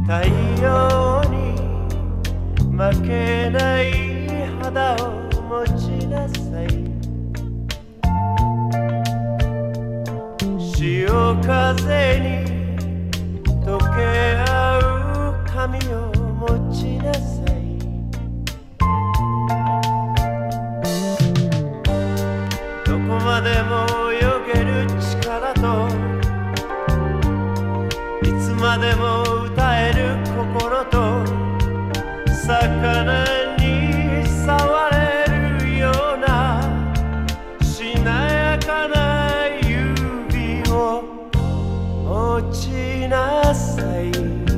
太陽に負けない肌を持ちなさい。潮風に溶け合う髪を持ちなさい。どこまでも泳げる力といつまでも歌える心と魚に触れるようなしなやかな指を持ちなさい。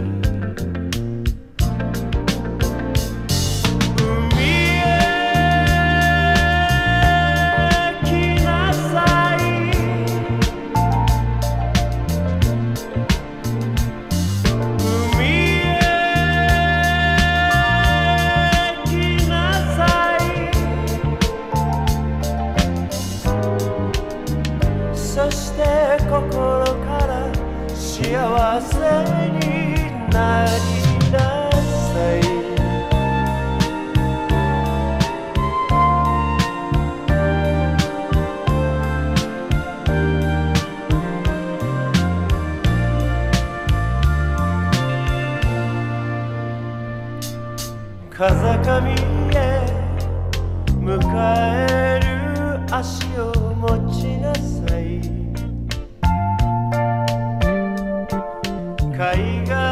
そして心から幸せになりなさい。風上へ迎える足を持ちなさい。海岸